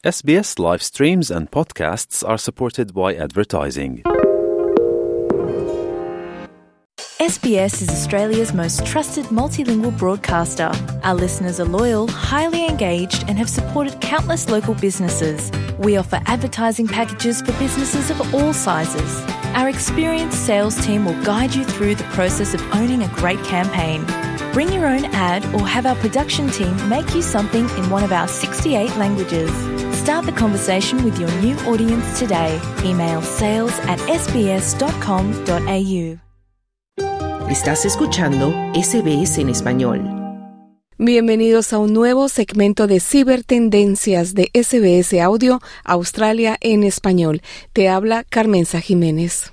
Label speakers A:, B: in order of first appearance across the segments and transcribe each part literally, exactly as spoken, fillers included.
A: S B S live streams and podcasts are supported by advertising.
B: S B S is Australia's most trusted multilingual broadcaster. Our listeners are loyal, highly engaged, and have supported countless local businesses. We offer advertising packages for businesses of all sizes. Our experienced sales team will guide you through the process of owning a great campaign. Bring your own ad or have our production team make you something in one of our sixty-eight languages. Start the conversation with your new audience today. Email sales at s b s dot com dot a u.
C: Estás escuchando S B S en español.
D: Bienvenidos a un nuevo segmento de Cibertendencias de S B S Audio Australia en español. Te habla Carmenza Jiménez.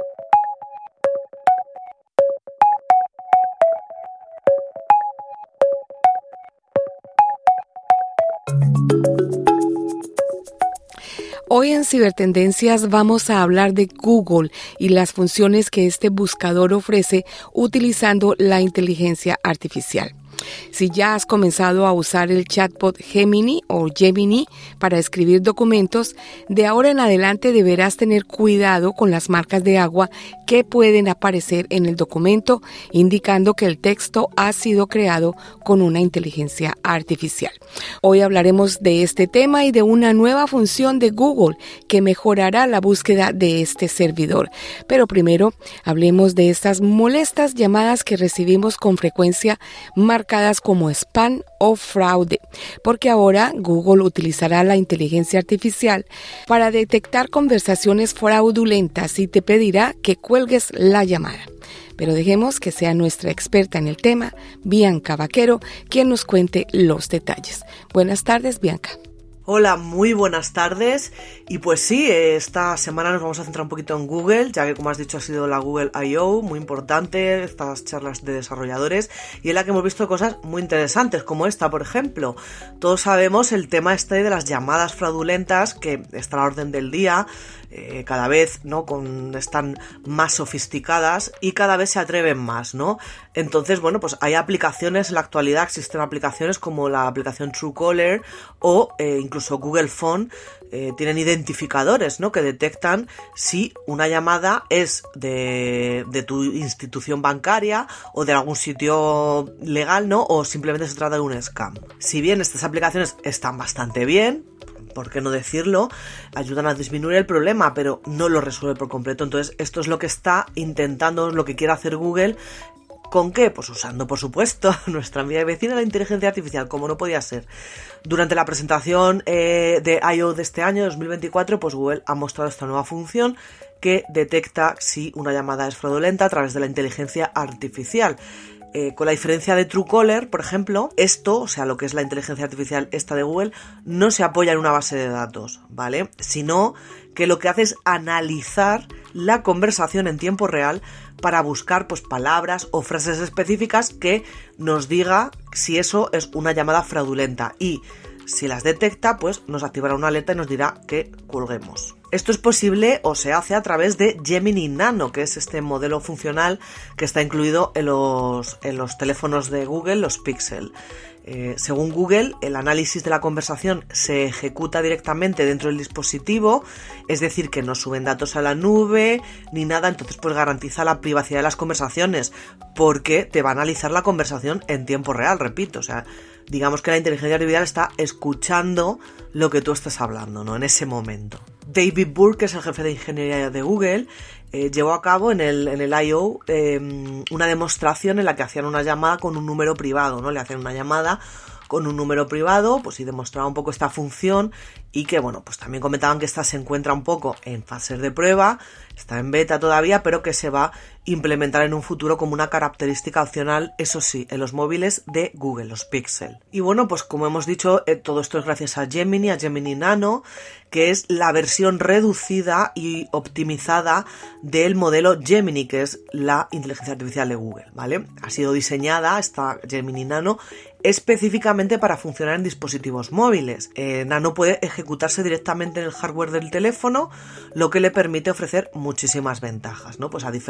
D: Hoy en Cibertendencias vamos a hablar de Google y las funciones que este buscador ofrece utilizando la inteligencia artificial. Si ya has comenzado a usar el chatbot Gemini o Gemini para escribir documentos, de ahora en adelante deberás tener cuidado con las marcas de agua que pueden aparecer en el documento, indicando que el texto ha sido creado con una inteligencia artificial. Hoy hablaremos de este tema y de una nueva función de Google que mejorará la búsqueda de este servidor. Pero primero, hablemos de estas molestas llamadas que recibimos con frecuencia, marcadas como spam o fraude, porque ahora Google utilizará la inteligencia artificial para detectar conversaciones fraudulentas y te pedirá que cuelgues la llamada. Pero dejemos que sea nuestra experta en el tema, Bianca Vaquero, quien nos cuente los detalles. Buenas tardes, Bianca.
E: Hola, muy buenas tardes. Y pues sí, esta semana nos vamos a centrar un poquito en Google, ya que como has dicho ha sido la Google I O, muy importante, estas charlas de desarrolladores, y en la que hemos visto cosas muy interesantes, como esta, por ejemplo. Todos sabemos el tema este de las llamadas fraudulentas, que está a la orden del día, eh, cada vez, ¿no? Con, están más sofisticadas y cada vez se atreven más, ¿no? Entonces, bueno, pues hay aplicaciones, en la actualidad existen aplicaciones como la aplicación Truecaller o eh, incluso Google Phone, eh, tienen identificadores, ¿no? Que detectan si una llamada es de, de tu institución bancaria o de algún sitio legal, ¿no? O simplemente se trata de un scam. Si bien estas aplicaciones están bastante bien, ¿por qué no decirlo? Ayudan a disminuir el problema, pero no lo resuelve por completo. Entonces, esto es lo que está intentando, lo que quiere hacer Google. ¿Con qué? Pues usando, por supuesto, nuestra amiga y vecina, la inteligencia artificial, como no podía ser. Durante la presentación eh, de I O de este año, dos mil veinticuatro, pues Google ha mostrado esta nueva función que detecta si una llamada es fraudulenta a través de la inteligencia artificial. Eh, con la diferencia de Truecaller, por ejemplo, esto, o sea, lo que es la inteligencia artificial esta de Google, no se apoya en una base de datos, ¿vale? Sino que lo que hace es analizar la conversación en tiempo real para buscar pues palabras o frases específicas que nos diga si eso es una llamada fraudulenta, y si las detecta, pues nos activará una alerta y nos dirá que colguemos. Esto es posible o se hace a través de Gemini Nano, que es este modelo funcional que está incluido en los, en los teléfonos de Google, los Pixel. Eh, según Google, el análisis de la conversación se ejecuta directamente dentro del dispositivo, es decir, que no suben datos a la nube ni nada, entonces pues garantiza la privacidad de las conversaciones, porque te va a analizar la conversación en tiempo real, repito, o sea, digamos que la inteligencia artificial está escuchando lo que tú estás hablando, ¿no? En ese momento. David Burke, que es el jefe de ingeniería de Google, eh, llevó a cabo en el, en el I O eh, una demostración en la que hacían una llamada con un número privado, ¿no? Le hacían una llamada con un número privado, pues y demostraba un poco esta función, y que, bueno, pues también comentaban que esta se encuentra un poco en fases de prueba, está en beta todavía, pero que se va a implementar en un futuro como una característica opcional, eso sí, en los móviles de Google, los Pixel. Y bueno, pues como hemos dicho, eh, todo esto es gracias a Gemini, a Gemini Nano, que es la versión reducida y optimizada del modelo Gemini, que es la inteligencia artificial de Google, ¿vale? Ha sido diseñada esta Gemini Nano específicamente para funcionar en dispositivos móviles. Eh, Nano puede ejecutarse directamente en el hardware del teléfono, lo que le permite ofrecer muchísimas ventajas, ¿no? Pues a diferencia de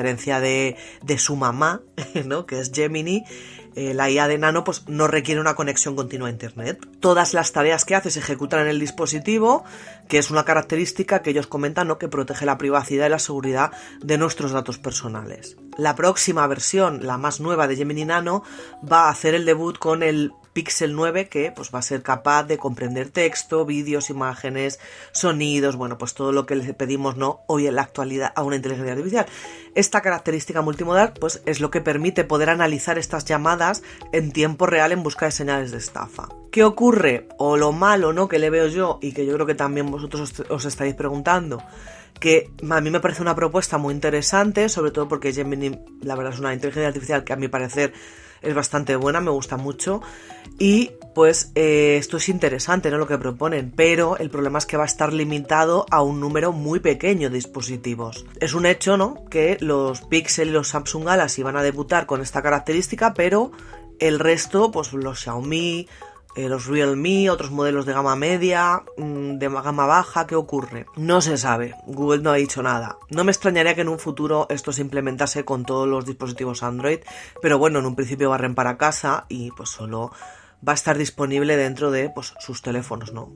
E: de, de su mamá, ¿no? Que es Gemini. Eh, la I A de Nano pues no requiere una conexión continua a internet. Todas las tareas que hace se ejecutan en el dispositivo, que es una característica que ellos comentan, ¿no? Que protege la privacidad y la seguridad de nuestros datos personales. La próxima versión, la más nueva de Gemini Nano, va a hacer el debut con el Pixel nueve, que pues va a ser capaz de comprender texto, vídeos, imágenes, sonidos, bueno, pues todo lo que le pedimos, ¿no? Hoy en la actualidad a una inteligencia artificial. Esta característica multimodal pues es lo que permite poder analizar estas llamadas en tiempo real en busca de señales de estafa. ¿Qué ocurre? O lo malo, ¿no? Que le veo yo y que yo creo que también vosotros os, os estáis preguntando, que a mí me parece una propuesta muy interesante, sobre todo porque Gemini, la verdad, es una inteligencia artificial que a mi parecer es bastante buena, me gusta mucho, y pues eh, esto es interesante, ¿no? Lo que proponen, pero el problema es que va a estar limitado a un número muy pequeño de dispositivos. Es un hecho, ¿no? Que los Pixel y los Samsung Galaxy van a debutar con esta característica, pero el resto, pues los Xiaomi, Eh, los Realme, otros modelos de gama media, de gama baja, ¿qué ocurre? No se sabe, Google no ha dicho nada. No me extrañaría que en un futuro esto se implementase con todos los dispositivos Android, pero bueno, en un principio barren para casa y pues solo va a estar disponible dentro de pues, sus teléfonos, ¿no?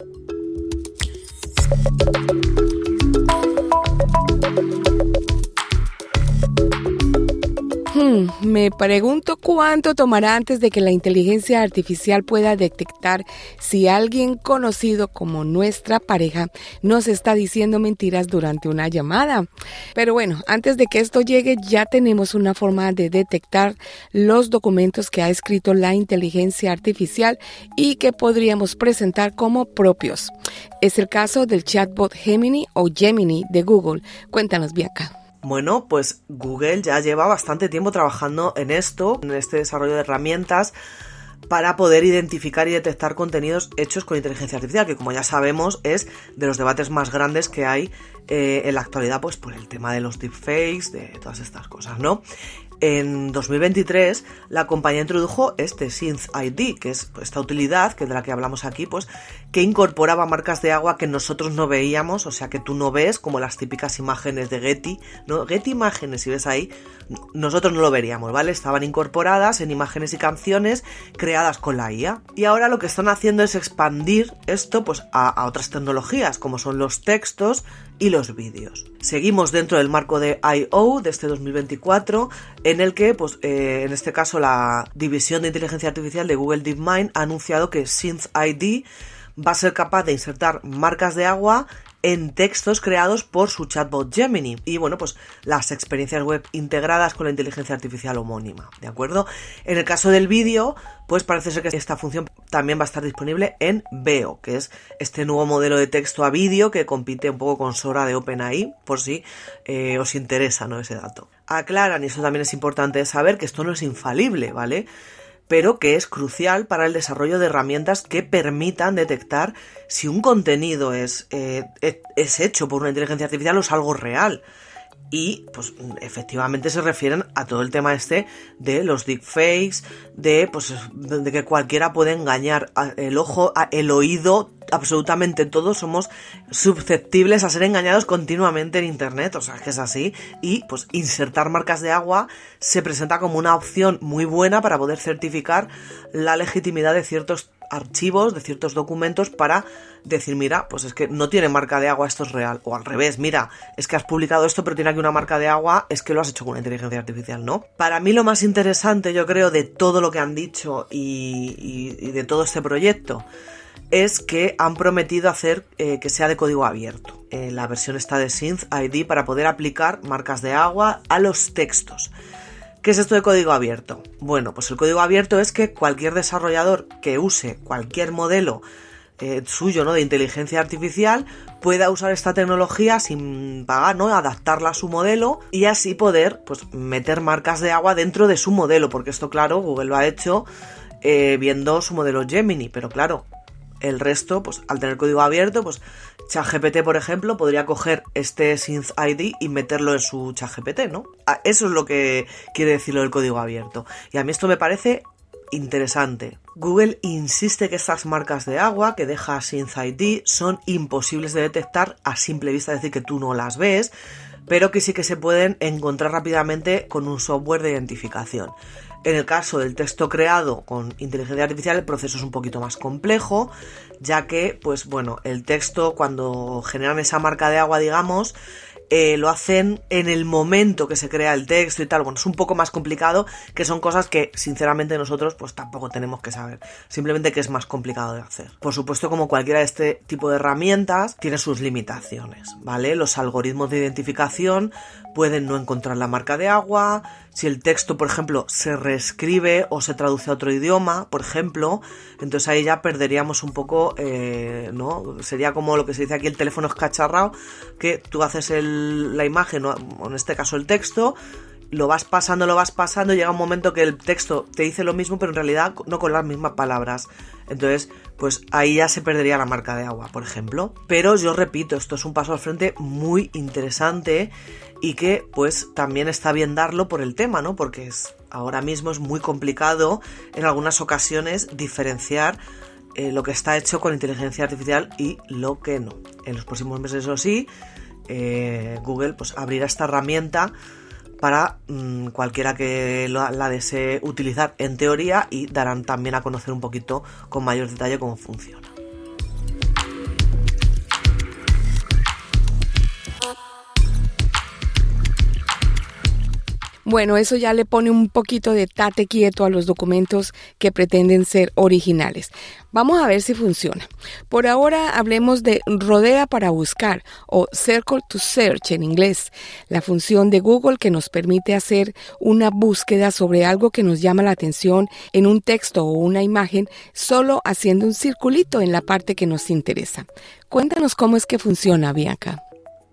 D: Hmm, me pregunto cuánto tomará antes de que la inteligencia artificial pueda detectar si alguien conocido como nuestra pareja nos está diciendo mentiras durante una llamada. Pero bueno, antes de que esto llegue ya tenemos una forma de detectar los documentos que ha escrito la inteligencia artificial y que podríamos presentar como propios. Es el caso del chatbot Gemini o Gemini de Google. Cuéntanos, Bianca.
E: Bueno, pues Google ya lleva bastante tiempo trabajando en esto, en este desarrollo de herramientas para poder identificar y detectar contenidos hechos con inteligencia artificial, que como ya sabemos es de los debates más grandes que hay eh, en la actualidad, pues por el tema de los deepfakes, de todas estas cosas, ¿no? En dos mil veintitrés la compañía introdujo este Synth I D, que es esta utilidad, que de la que hablamos aquí, pues que incorporaba marcas de agua que nosotros no veíamos, o sea que tú no ves, como las típicas imágenes de Getty, ¿no? Getty Imágenes, si ves ahí, nosotros no lo veríamos, ¿vale? Estaban incorporadas en imágenes y canciones creadas con la I A. Y ahora lo que están haciendo es expandir esto pues a, a otras tecnologías, como son los textos y los vídeos. Seguimos dentro del marco de I O de este dos mil veinticuatro, en el que, pues, eh, en este caso, la división de inteligencia artificial de Google DeepMind ha anunciado que Synth I D va a ser capaz de insertar marcas de agua en textos creados por su chatbot Gemini y bueno, pues las experiencias web integradas con la inteligencia artificial homónima, ¿de acuerdo? En el caso del vídeo, pues parece ser que esta función también va a estar disponible en Veo, que es este nuevo modelo de texto a vídeo que compite un poco con Sora de OpenAI, por si eh, os interesa, ¿no? Ese dato. Aclaran, y eso también es importante saber, que esto no es infalible, ¿vale? Pero que es crucial para el desarrollo de herramientas que permitan detectar si un contenido es, eh, es hecho por una inteligencia artificial o es algo real. Y pues efectivamente se refieren a todo el tema este de los deepfakes, de pues de que cualquiera puede engañar el ojo, el oído, absolutamente todos somos susceptibles a ser engañados continuamente en internet, o sea que es así, y pues insertar marcas de agua se presenta como una opción muy buena para poder certificar la legitimidad de ciertos archivos, de ciertos documentos, para decir, mira, pues es que no tiene marca de agua, esto es real, o al revés, mira, es que has publicado esto pero tiene aquí una marca de agua, es que lo has hecho con una inteligencia artificial, ¿no? Para mí lo más interesante, yo creo, de todo lo que han dicho y, y, y de todo este proyecto es que han prometido hacer eh, que sea de código abierto. Eh, la versión está de Synth I D para poder aplicar marcas de agua a los textos. ¿Qué es esto de código abierto? Bueno, pues el código abierto es que cualquier desarrollador que use cualquier modelo eh, suyo, ¿no?, de inteligencia artificial pueda usar esta tecnología sin pagar, ¿no?, adaptarla a su modelo y así poder pues meter marcas de agua dentro de su modelo, porque esto, claro, Google lo ha hecho eh, viendo su modelo Gemini, pero claro, el resto, pues al tener código abierto, pues ChatGPT, por ejemplo, podría coger este Synth I D y meterlo en su ChatGPT, ¿no? Eso es lo que quiere decir lo del código abierto. Y a mí esto me parece interesante. Google insiste que estas marcas de agua que deja Synth I D son imposibles de detectar a simple vista, es decir, que tú no las ves, pero que sí que se pueden encontrar rápidamente con un software de identificación. En el caso del texto creado con inteligencia artificial, el proceso es un poquito más complejo, ya que, pues bueno, el texto, cuando generan esa marca de agua, digamos, eh, lo hacen en el momento que se crea el texto y tal. Bueno, es un poco más complicado, que son cosas que, sinceramente, nosotros pues tampoco tenemos que saber. Simplemente que es más complicado de hacer. Por supuesto, como cualquiera de este tipo de herramientas, tiene sus limitaciones, ¿vale? Los algoritmos de identificación pueden no encontrar la marca de agua. Si el texto, por ejemplo, se reescribe o se traduce a otro idioma, por ejemplo, entonces ahí ya perderíamos un poco, eh, ¿no? Sería como lo que se dice aquí, el teléfono escacharrado, que tú haces el, la imagen, o en este caso el texto, lo vas pasando, lo vas pasando, y llega un momento que el texto te dice lo mismo, pero en realidad no con las mismas palabras. Entonces, pues ahí ya se perdería la marca de agua, por ejemplo. Pero yo repito, esto es un paso al frente muy interesante y que pues también está bien darlo por el tema, ¿no? Porque es, ahora mismo es muy complicado en algunas ocasiones diferenciar eh, lo que está hecho con inteligencia artificial y lo que no. En los próximos meses, eso sí, eh, Google pues abrirá esta herramienta para mmm, cualquiera que la, la desee utilizar en teoría, y darán también a conocer un poquito con mayor detalle cómo funciona.
D: Bueno, eso ya le pone un poquito de tate quieto a los documentos que pretenden ser originales. Vamos a ver si funciona. Por ahora hablemos de Rodea para buscar, o Circle to Search en inglés, la función de Google que nos permite hacer una búsqueda sobre algo que nos llama la atención en un texto o una imagen, solo haciendo un circulito en la parte que nos interesa. Cuéntanos cómo es que funciona, Bianca.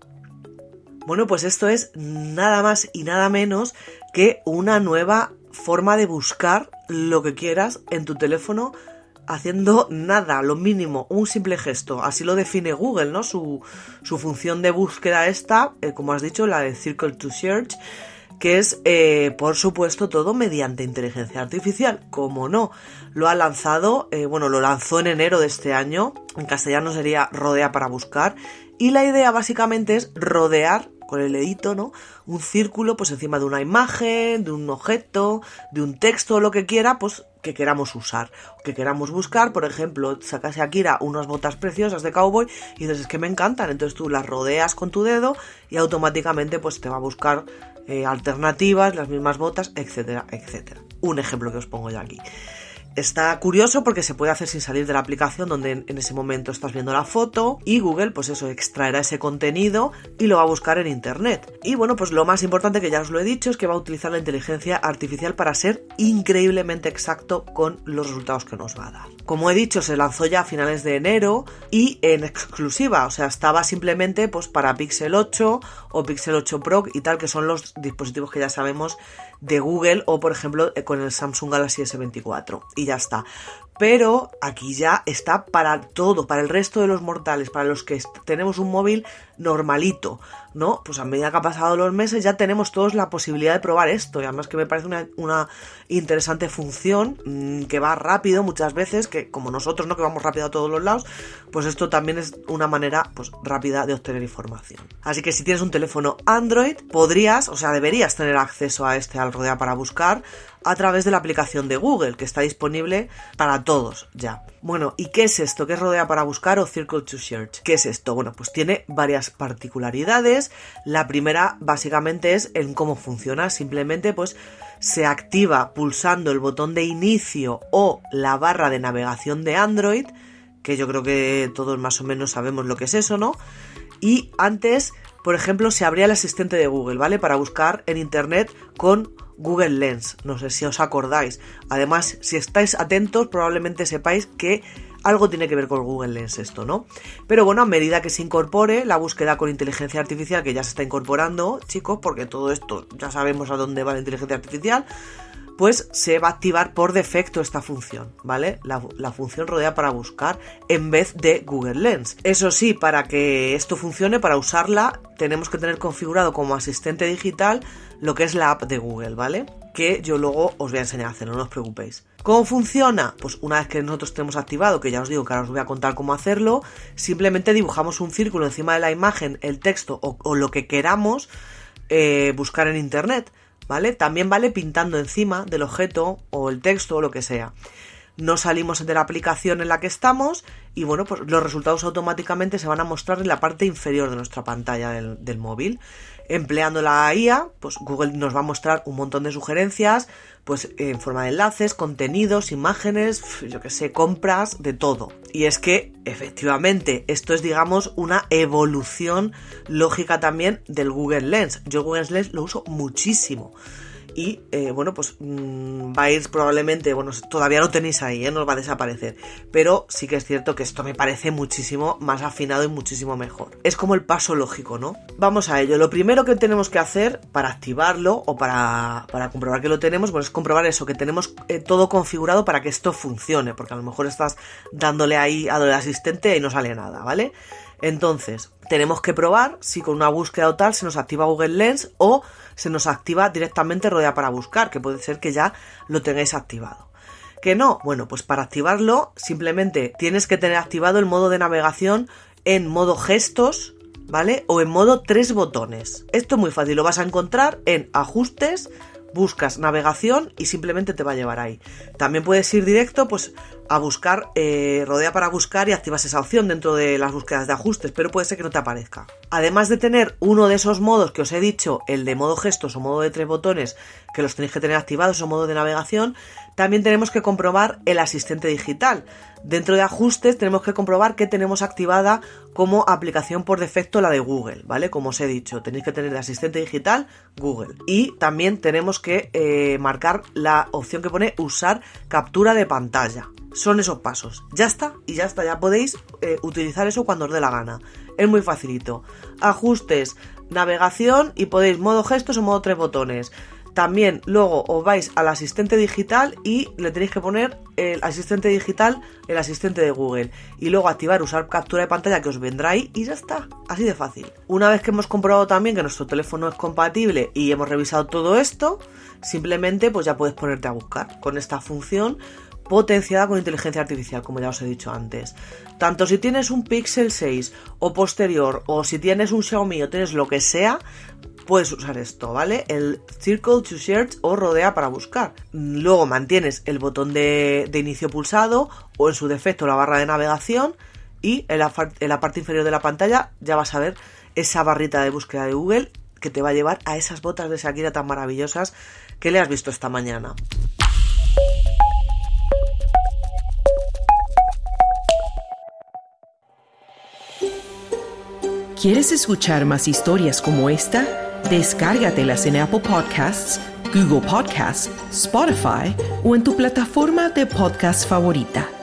E: Bueno, pues esto es nada más y nada menos que una nueva forma de buscar lo que quieras en tu teléfono, haciendo nada, lo mínimo, un simple gesto. Así lo define Google, ¿no? Su, su función de búsqueda esta, eh, como has dicho, la de Circle to Search, que es, eh, por supuesto, todo mediante inteligencia artificial. Como no, lo ha lanzado, eh, bueno, lo lanzó en enero de este año, en castellano sería Rodea para buscar, y la idea básicamente es rodear con el dedito, ¿no?, un círculo pues encima de una imagen, de un objeto, de un texto, lo que quiera, pues que queramos usar, que queramos buscar. Por ejemplo, sacas a Akira unas botas preciosas de cowboy y dices, es que me encantan, entonces tú las rodeas con tu dedo y automáticamente pues te va a buscar eh, alternativas, las mismas botas, etcétera, etcétera. Un ejemplo que os pongo yo aquí. Está curioso porque se puede hacer sin salir de la aplicación donde en, en ese momento estás viendo la foto, y Google pues eso extraerá ese contenido y lo va a buscar en internet. Y bueno, pues lo más importante, que ya os lo he dicho, es que va a utilizar la inteligencia artificial para ser increíblemente exacto con los resultados que nos va a dar. Como he dicho, se lanzó ya a finales de enero y en exclusiva, o sea, estaba simplemente pues para Pixel ocho o Pixel ocho Pro y tal, que son los dispositivos que ya sabemos de Google, o por ejemplo con el Samsung Galaxy ese veinticuatro, y ya está. Pero aquí ya está para todo, para el resto de los mortales, para los que tenemos un móvil normalito, ¿no? Pues a medida que han pasado los meses ya tenemos todos la posibilidad de probar esto, y además que me parece una, una interesante función, mmm, que va rápido muchas veces, que como nosotros, ¿no?, que vamos rápido a todos los lados, pues esto también es una manera pues rápida de obtener información. Así que si tienes un teléfono Android, podrías, o sea, deberías tener acceso a este, al Rodea para buscar, a través de la aplicación de Google, que está disponible para todos ya. Bueno, ¿y qué es esto? ¿Qué es Rodea para buscar o Circle to Search? ¿Qué es esto? Bueno, pues tiene varias particularidades. La primera básicamente es en cómo funciona. Simplemente pues se activa pulsando el botón de inicio o la barra de navegación de Android, que yo creo que todos más o menos sabemos lo que es eso, ¿no? Y antes, por ejemplo, se abría el asistente de Google, ¿vale? Para buscar en internet con Google Lens, no sé si os acordáis. Además, si estáis atentos, probablemente sepáis que algo tiene que ver con Google Lens esto, ¿no? Pero bueno, a medida que se incorpore la búsqueda con inteligencia artificial, que ya se está incorporando, chicos, porque todo esto ya sabemos a dónde va la inteligencia artificial, pues se va a activar por defecto esta función, ¿vale? La, la función Rodea para buscar en vez de Google Lens. Eso sí, para que esto funcione, para usarla, tenemos que tener configurado como asistente digital lo que es la app de Google, ¿vale? que yo luego os voy a enseñar a hacerlo, no os preocupéis. ¿Cómo funciona? Pues una vez que nosotros tenemos activado, que ya os digo que ahora os voy a contar cómo hacerlo, simplemente dibujamos un círculo encima de la imagen, el texto o, o lo que queramos eh, buscar en internet, ¿vale? También vale pintando encima del objeto o el texto o lo que sea. No salimos de la aplicación en la que estamos y bueno, pues los resultados automáticamente se van a mostrar en la parte inferior de nuestra pantalla del, del móvil. Empleando la I A, pues Google nos va a mostrar un montón de sugerencias, pues en forma de enlaces, contenidos, imágenes, yo que sé, compras, de todo. Y es que, efectivamente, esto es, digamos, una evolución lógica también del Google Lens. Yo Google Lens lo uso muchísimo. Y, eh, bueno, pues mmm, va a ir probablemente, bueno, todavía lo tenéis ahí, ¿eh? No os va a desaparecer, pero sí que es cierto que esto me parece muchísimo más afinado y muchísimo mejor. Es como el paso lógico, ¿no? Vamos a ello. Lo primero que tenemos que hacer para activarlo o para, para comprobar que lo tenemos, bueno, es comprobar eso, que tenemos eh, todo configurado para que esto funcione, porque a lo mejor estás dándole ahí a lo del asistente y no sale nada, ¿vale? Entonces, tenemos que probar si con una búsqueda o tal se nos activa Google Lens o se nos activa directamente Rodea para buscar, que puede ser que ya lo tengáis activado. ¿Que no? Bueno, pues para activarlo simplemente tienes que tener activado el modo de navegación en modo gestos, ¿vale? O en modo tres botones. Esto es muy fácil, lo vas a encontrar en ajustes, buscas navegación y simplemente te va a llevar ahí. También puedes ir directo pues a buscar, eh, Rodea para buscar y activas esa opción dentro de las búsquedas de ajustes, pero puede ser que no te aparezca. Además de tener uno de esos modos que os he dicho, el de modo gestos o modo de tres botones, que los tenéis que tener activados o modo de navegación, también tenemos que comprobar el asistente digital. Dentro de ajustes tenemos que comprobar que tenemos activada como aplicación por defecto la de Google, ¿vale? Como os he dicho, tenéis que tener de asistente digital Google. Y también tenemos que eh, marcar la opción que pone usar captura de pantalla. Son esos pasos. Ya está, y ya está, ya podéis eh, utilizar eso cuando os dé la gana. Es muy facilito. Ajustes, navegación y podéis modo gestos o modo tres botones. También luego os vais al asistente digital y le tenéis que poner el asistente digital, el asistente de Google. Y luego activar usar captura de pantalla que os vendrá ahí y ya está. Así de fácil. Una vez que hemos comprobado también que nuestro teléfono es compatible y hemos revisado todo esto, simplemente pues ya puedes ponerte a buscar con esta función potenciada con inteligencia artificial, como ya os he dicho antes. Tanto si tienes un Pixel seis o posterior, o si tienes un Xiaomi o tienes lo que sea, puedes usar esto, ¿vale? El Circle to Search o Rodea para buscar. Luego mantienes el botón de, de inicio pulsado o en su defecto la barra de navegación y en la, en la parte inferior de la pantalla ya vas a ver esa barrita de búsqueda de Google que te va a llevar a esas botas de Shakira tan maravillosas que le has visto esta mañana.
C: ¿Quieres escuchar más historias como esta? Descárgatelas en Apple Podcasts, Google Podcasts, Spotify o en tu plataforma de podcast favorita.